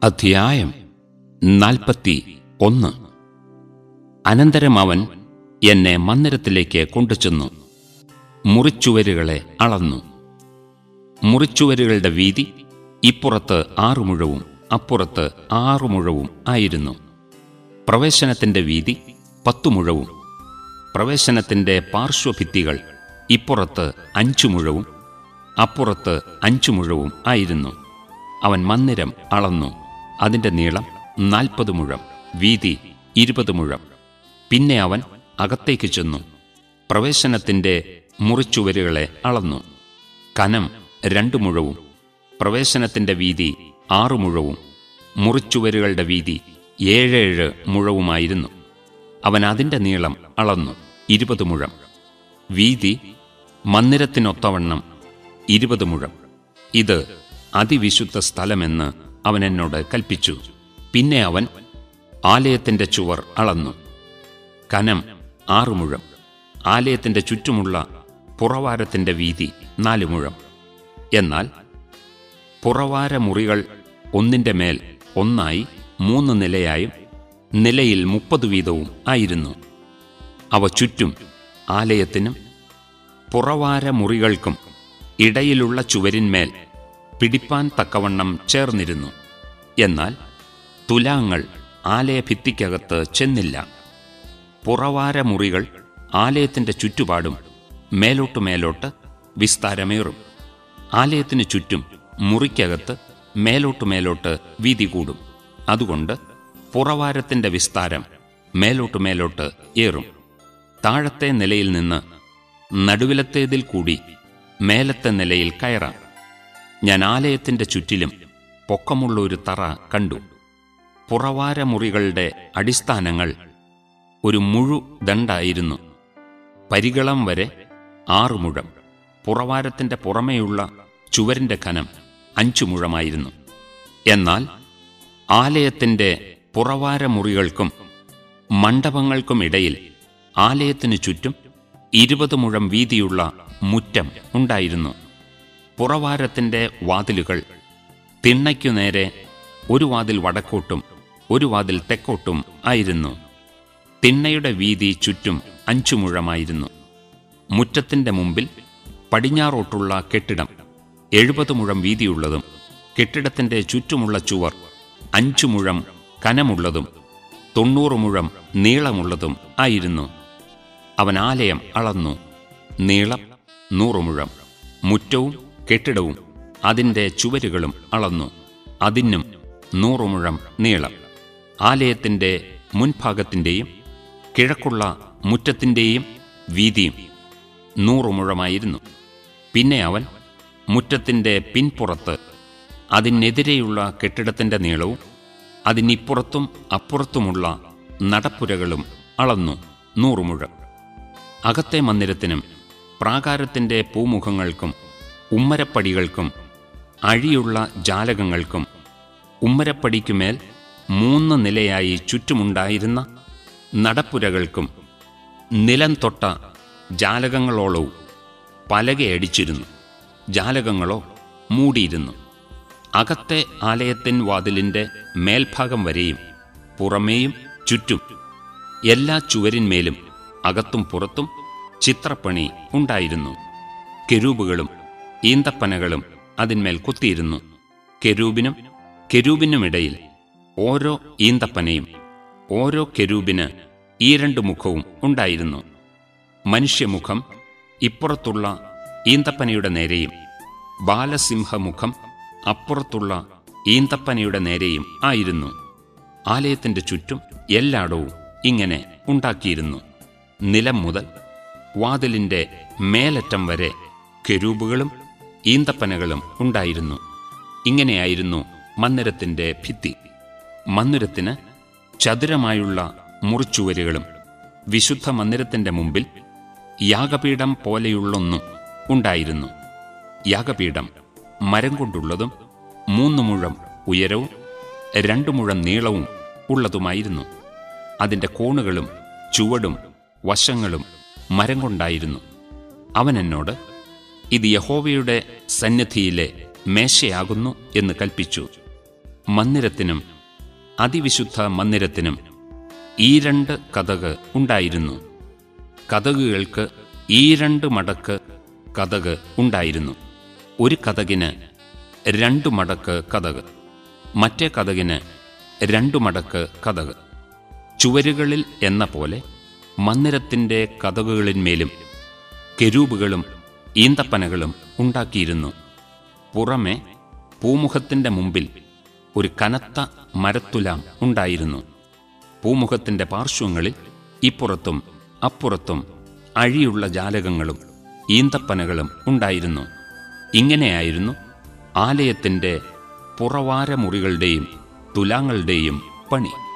അധ്യായം 41. അനന്തരം അവൻ എന്നെ മന്ദിരത്തിലേക്ക് കൊണ്ടുചെന്നു മുറിച്ചുവരുകളെ അളന്നു. മുറിച്ചുവരുകളുടെ വീതി ഇപ്പുറത്ത് 6 മുഴവും അപ്പുറത്ത് 6 മുഴവും ആയിരുന്നു. പ്രവേശനത്തിന്റെ വീതി 10 മുഴവും. പ്രവേശനത്തിന്റെ പാർശ്വഭിത്തികൾ ഇപ്പുറത്ത് 5 മുഴവും അപ്പുറത്ത് 5 മുഴവും ആയിരുന്നു. അവൻ മന്ദിരം അളന്നു. അതിന്റെ നീളം 40 മുഴം, വീതി 20 മുഴം. പിന്നെ അവൻ അകത്തേക്ക് ചെന്നു പ്രവേശനത്തിന്റെ മുറിച്ചുവരുകളെ അളന്നു. കനം 2 മുഴവും. പ്രവേശനത്തിന്റെ വീതി 6 മുഴവും മുറിച്ചുവരുകളുടെ വീതി 7 മുഴവുമായിരുന്നു. അവൻ അതിന്റെ നീളം അളന്നു 20 മുഴം, വീതി മന്ദിരത്തിനൊത്തവണ്ണം 20 മുഴം. ഇത് അതിവിശുദ്ധ സ്ഥലമെന്ന് അവൻ എന്നോട് കൽപ്പിച്ചു. പിന്നെ അവൻ ആലയത്തിന്റെ ചുവർ അളന്നു. കനം 6 മുഴം. ആലയത്തിന്റെ ചുറ്റുമുള്ള പുറവാരത്തിന്റെ വീതി 4 മുഴം. എന്നാൽ പുറവാരമുറികൾ ഒന്നിന്റെ മേൽ ഒന്നായി 3 നിലയായും നിലയിൽ 30 വീതവും ആയിരുന്നു. അവ ചുറ്റും ആലയത്തിനും പുറവാരമുറികൾക്കും ഇടയിലുള്ള ചുവരിന്മേൽ പിടിപ്പാൻ തക്കവണ്ണം ചേർന്നിരുന്നു. എന്നാൽ തുലാങ്ങൾ ആലയഭിത്തിക്കകത്ത് ചെന്നില്ല. പുറവാരമുറികൾ ആലയത്തിന്റെ ചുറ്റുപാടും മേലോട്ട് വിസ്താരമേറും. ആലയത്തിനു ചുറ്റും മുറിക്കകത്ത് മേലോട്ട് വീതി കൂടും. അതുകൊണ്ട് പുറവാരത്തിന്റെ വിസ്താരം മേലോട്ട് ഏറും. താഴത്തെ നിലയിൽ നിന്ന് നടുവിലത്തേതിൽ കൂടി മേലത്തെ നിലയിൽ കയറാം. ഞാൻ ആലയത്തിന്റെ ചുറ്റിലും പൊക്കമുള്ള ഒരു തറ കണ്ടു. പുറവാരമുറികളുടെ അടിസ്ഥാനങ്ങൾ ഒരു മുഴുദണ്ഡായിരുന്നു. പരികളം വരെ 6 മുഴം. പുറവാരത്തിന്റെ പുറമേയുള്ള ചുവരിന്റെ ഘനം 5 മുഴമായിരുന്നു. എന്നാൽ ആലയത്തിന്റെ പുറവാരമുറികൾക്കും മണ്ഡപങ്ങൾക്കും ഇടയിൽ ആലയത്തിനു ചുറ്റും 20 മുഴം വീതിയുള്ള മുറ്റം ഉണ്ടായിരുന്നു. പുറവാരത്തിന്റെ വാതിലുകൾ തിണ്ണയ്ക്കു നേരെ ഒരു വാതിൽ വടക്കോട്ടും ഒരു വാതിൽ തെക്കോട്ടും ആയിരുന്നു. തിണ്ണയുടെ വീതി ചുറ്റും 5 മുഴമായിരുന്നു. മുറ്റത്തിന്റെ മുമ്പിൽ പടിഞ്ഞാറോട്ടുള്ള കെട്ടിടം 70 മുഴം വീതിയുള്ളതും കെട്ടിടത്തിന്റെ ചുറ്റുമുള്ള ചുവർ 5 മുഴം കനമുള്ളതും 90 മുഴം നീളമുള്ളതും ആയിരുന്നു. അവൻ ആലയം അളന്നു. നീളം 100 മുഴം. മുറ്റവും കെട്ടിടവും അതിന്റെ ചുവരുകളും അളന്നു. അതിനും 100 മുഴം നീളം. ആലയത്തിന്റെ മുൻഭാഗത്തിന്റെയും കിഴക്കുള്ള മുറ്റത്തിന്റെയും വീതിയും 100 മുഴമായിരുന്നു. പിന്നെ അവൻ മുറ്റത്തിന്റെ പിൻപുറത്ത് അതിനെതിരെയുള്ള കെട്ടിടത്തിന്റെ നീളവും അതിനിപ്പുറത്തും അപ്പുറത്തുമുള്ള നടപ്പുരകളും അളന്നു 100 മുഴം. അകത്തെ മന്ദിരത്തിനും പ്രാകാരത്തിന്റെ പൂമുഖങ്ങൾക്കും ഉമ്മരപ്പടികൾക്കും അഴിയുള്ള ജാലകങ്ങൾക്കും ഉമ്മരപ്പടിക്കുമേൽ 3 നിലയായി ചുറ്റുമുണ്ടായിരുന്ന നടപ്പുരകൾക്കും നിലം തൊട്ട ജാലകങ്ങളോളവും പലകയടിച്ചിരുന്നു. ജാലകങ്ങളോ മൂടിയിരുന്നു. അകത്തെ ആലയത്തിൻ വാതിലിന്റെ മേൽഭാഗം വരെയും പുറമേയും ചുറ്റും എല്ലാ ചുവരിന്മേലും അകത്തും പുറത്തും ചിത്രപ്പണി ഉണ്ടായിരുന്നു. കെരൂബുകളും ഈന്തപ്പനകളും അതിന്മേൽ കുത്തിയിരുന്നു. കെരൂബിനുമിടയിൽ ഓരോ ഈന്തപ്പനയും ഓരോ കെരൂബിന് 2 മുഖവും ഉണ്ടായിരുന്നു. മനുഷ്യമുഖം ഇപ്പുറത്തുള്ള ഈന്തപ്പനയുടെ നേരെയും ബാലസിംഹമുഖം അപ്പുറത്തുള്ള ഈന്തപ്പനയുടെ നേരെയും ആയിരുന്നു. ആലയത്തിന്റെ ചുറ്റും എല്ലായിടവും ഇങ്ങനെ ഉണ്ടാക്കിയിരുന്നു. നിലം മുതൽ വാതിലിന്റെ മേലറ്റം വരെ കെരൂബുകളും ഈന്തപ്പനകളും ഉണ്ടായിരുന്നു. ഇങ്ങനെയായിരുന്നു മന്ദിരത്തിന്റെ ഭിത്തി. മന്ദിരത്തിന് ചതുരമായുള്ള മുറിച്ചുവരുകളും വിശുദ്ധ മന്ദിരത്തിന്റെ മുമ്പിൽ യാഗപീഠം പോലെയുള്ളൊന്നും ഉണ്ടായിരുന്നു. യാഗപീഠം മരം കൊണ്ടുള്ളതും 3 മുഴം ഉയരവും 2 മുഴം നീളവും ഉള്ളതുമായിരുന്നു. അതിന്റെ കോണുകളും ചുവടും വശങ്ങളും മരം കൊണ്ടായിരുന്നു. അവൻ എന്നോട്, ഇത് യഹോവയുടെ സന്നിധിയിലെ മേശയാകുന്നു എന്ന് കൽപ്പിച്ചു. മന്ദിരത്തിനും അതിവിശുദ്ധ മന്ദിരത്തിനും ഈ 2 കതക് ഉണ്ടായിരുന്നു. കതകുകൾക്ക് ഈ 2 മടക്ക് കതക് ഉണ്ടായിരുന്നു. ഒരു കതകിന് 2 മടക്ക് കതക്, മറ്റേ കതകിന് 2 മടക്ക് കതക്. ചുവരുകളിൽ എന്ന പോലെ മന്ദിരത്തിൻ്റെ കതകുകളിന്മേലും കെരൂബുകളും ഈന്തപ്പനകളും ഉണ്ടാക്കിയിരുന്നു. പുറമെ പൂമുഖത്തിൻ്റെ മുമ്പിൽ ഒരു കനത്ത മരത്തുലാം ഉണ്ടായിരുന്നു. പൂമുഖത്തിൻ്റെ പാർശ്വങ്ങളിൽ ഇപ്പുറത്തും അപ്പുറത്തും അഴിയുള്ള ജാലകങ്ങളും ഈന്തപ്പനകളും ഉണ്ടായിരുന്നു. ഇങ്ങനെയായിരുന്നു ആലയത്തിൻ്റെ പുറവാരമുറികളുടെയും തുലാങ്ങളുടെയും പണി.